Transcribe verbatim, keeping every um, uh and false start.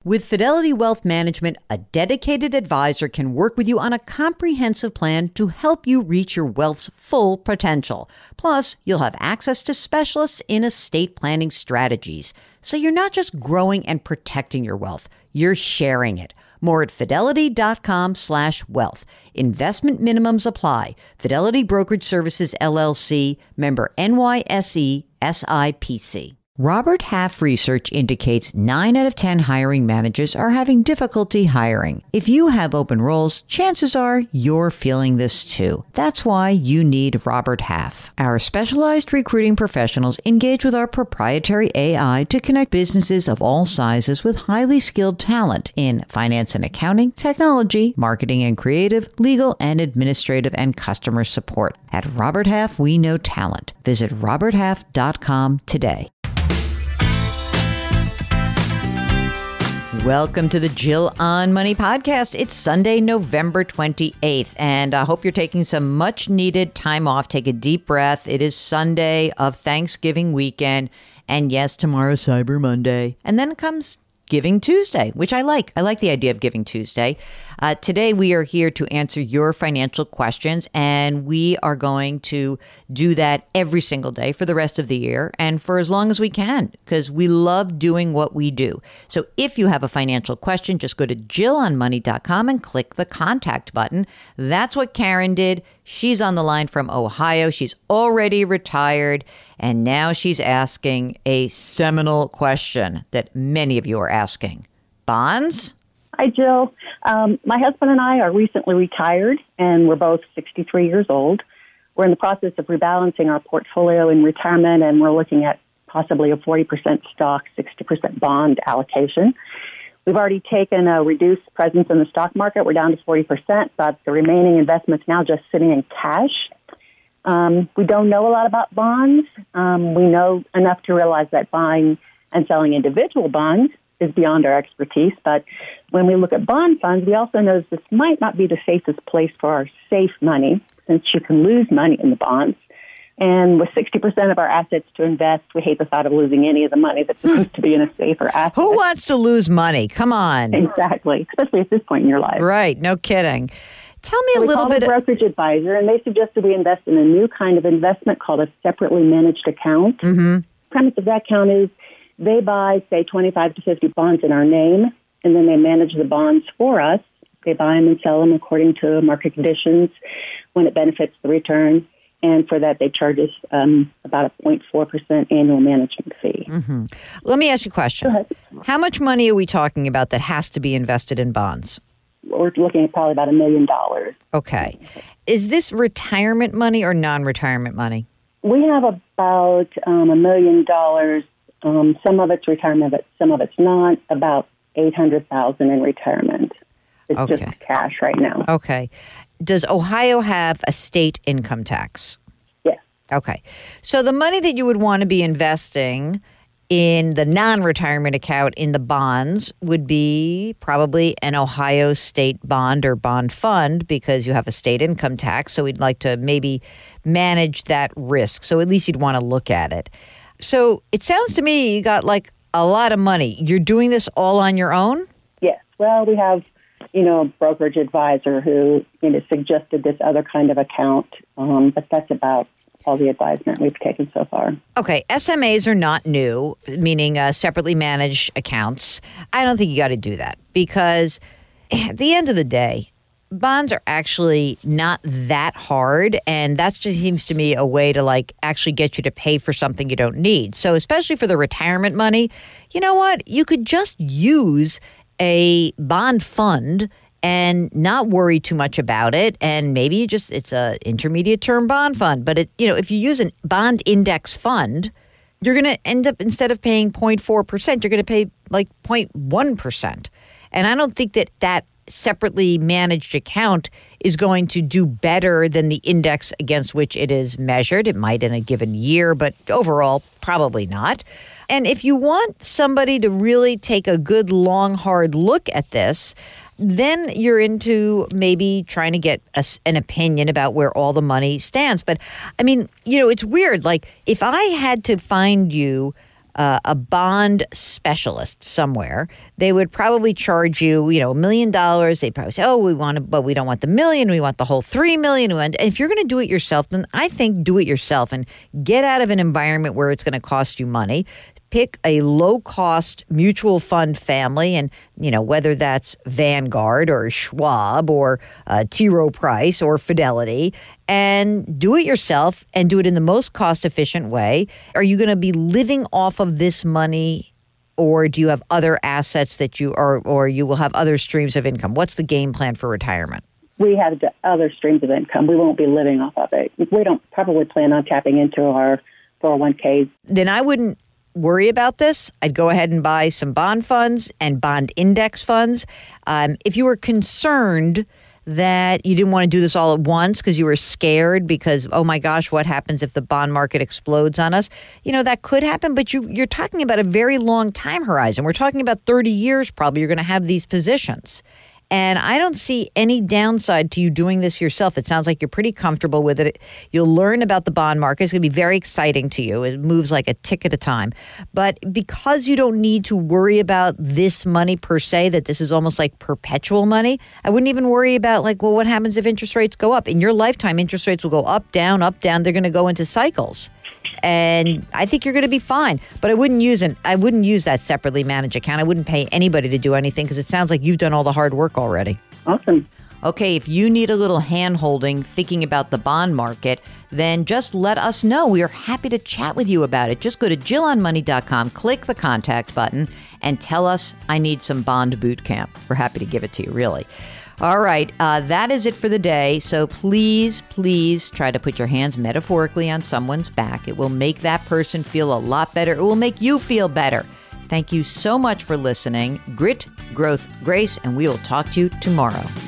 With Fidelity Wealth Management, a dedicated advisor can work with you on a comprehensive plan to help you reach your wealth's full potential. Plus, you'll have access to specialists in estate planning strategies. So you're not just growing and protecting your wealth, you're sharing it. More at fidelity.com slash wealth. Investment minimums apply. Fidelity Brokerage Services, L L C, member N Y S E, S I P C. Robert Half research indicates nine out of ten hiring managers are having difficulty hiring. If you have open roles, chances are you're feeling this too. That's why you need Robert Half. Our specialized recruiting professionals engage with our proprietary A I to connect businesses of all sizes with highly skilled talent in finance and accounting, technology, marketing and creative, legal and administrative, and customer support. At Robert Half, we know talent. Visit robert half dot com today. Welcome to the Jill on Money podcast. It's Sunday, November twenty-eighth, and I hope you're taking some much-needed time off. Take a deep breath. It is Sunday of Thanksgiving weekend, and yes, tomorrow's Cyber Monday. And then comes Giving Tuesday, which I like. I like the idea of Giving Tuesday. Uh, today, we are here to answer your financial questions, and we are going to do that every single day for the rest of the year and for as long as we can, because we love doing what we do. So if you have a financial question, just go to jill on money dot com and click the contact button. That's what Karen did. She's on the line from Ohio. She's already retired, and now she's asking a seminal question that many of you are asking. Bonds? Hi, Jill. Um, my husband and I are recently retired, and we're both sixty-three years old. We're in the process of rebalancing our portfolio in retirement, and we're looking at possibly a forty percent stock, sixty percent bond allocation. We've already taken a reduced presence in the stock market. We're down to forty percent, but the remaining investment's now just sitting in cash. Um, we don't know a lot about bonds. Um, we know enough to realize that buying and selling individual bonds is beyond our expertise. But when we look at bond funds, we also know this might not be the safest place for our safe money, since you can lose money in the bonds. And with sixty percent of our assets to invest, we hate the thought of losing any of the money that's supposed to be in a safer asset. Who wants to lose money? Come on. Exactly, especially at this point in your life. Right, no kidding. Tell me so a we little bit. bit. A brokerage advisor, and they suggested we invest in a new kind of investment called a separately managed account. Mm-hmm. The premise of that account is they buy, say, twenty-five to fifty bonds in our name, and then they manage the bonds for us. They buy them and sell them according to market conditions when it benefits the return. And for that, they charge us um, about a zero point four percent annual management fee. Mm-hmm. Let me ask you a question. Go ahead. How much money are we talking about that has to be invested in bonds? We're looking at probably about a million dollars. Okay. Is this retirement money or non-retirement money? We have about um, a million dollars. Um, some of it's retirement, but some of it's not. About eight hundred thousand dollars in retirement. It's Okay. just cash right now. Okay. Does Ohio have a state income tax? Yes. Okay. So the money that you would want to be investing in the non-retirement account in the bonds would be probably an Ohio state bond or bond fund, because you have a state income tax. So we'd like to maybe manage that risk. So at least you'd want to look at it. So it sounds to me you got like a lot of money. You're doing this all on your own? Yes. Well, we have, you know, a brokerage advisor who, you know, suggested this other kind of account, um, but that's about all the advisement we've taken so far. Okay, S M As are not new, meaning uh, separately managed accounts. I don't think you got to do that, because at the end of the day, bonds are actually not that hard, and that just seems to me a way to like actually get you to pay for something you don't need. So especially for the retirement money, you know what? You could just use a bond fund and not worry too much about it. And maybe you just, it's a intermediate term bond fund. But it, you know, if you use a bond index fund, you're going to end up, instead of paying zero point four percent, you're going to pay like zero point one percent. And I don't think that that separately managed account is going to do better than the index against which it is measured. It might in a given year, but overall, probably not. And if you want somebody to really take a good, long, hard look at this, then you're into maybe trying to get a, an opinion about where all the money stands. But, I mean, you know, it's weird. Like, if I had to find you uh, a bond specialist somewhere, they would probably charge you, you know, a million dollars. They'd probably say, oh, we want to, but we don't want the million. We want the whole three million. And if you're going to do it yourself, then I think do it yourself and get out of an environment where it's going to cost you money. Pick a low-cost mutual fund family, and you know whether that's Vanguard or Schwab or uh, T. Rowe Price or Fidelity, and do it yourself and do it in the most cost-efficient way. Are you going to be living off of this money, or do you have other assets that you are, or you will have other streams of income? What's the game plan for retirement? We have the other streams of income. We won't be living off of it. We don't probably plan on tapping into our four oh one k's. Then I wouldn't worry about this. I'd go ahead and buy some bond funds and bond index funds. Um, if you were concerned that you didn't want to do this all at once because you were scared because, oh my gosh, what happens if the bond market explodes on us? You know, that could happen, but you, you're talking about a very long time horizon. We're talking about thirty years probably you're going to have these positions. And I don't see any downside to you doing this yourself. It sounds like you're pretty comfortable with it. You'll learn about the bond market. It's going to be very exciting to you. It moves like a tick at a time. But because you don't need to worry about this money per se, that this is almost like perpetual money, I wouldn't even worry about like, well, what happens if interest rates go up? In your lifetime, interest rates will go up, down, up, down. They're going to go into cycles. And I think you're going to be fine. But I wouldn't use an I wouldn't use that separately managed account. I wouldn't pay anybody to do anything because it sounds like you've done all the hard work already. Awesome. Okay, if you need a little hand-holding thinking about the bond market, then just let us know. We are happy to chat with you about it. Just go to Jill on Money dot com, click the contact button, and tell us I need some bond boot camp. We're happy to give it to you, really. All right, uh, that is it for the day. So please, please try to put your hands metaphorically on someone's back. It will make that person feel a lot better. It will make you feel better. Thank you so much for listening. Grit, growth, grace, and we will talk to you tomorrow.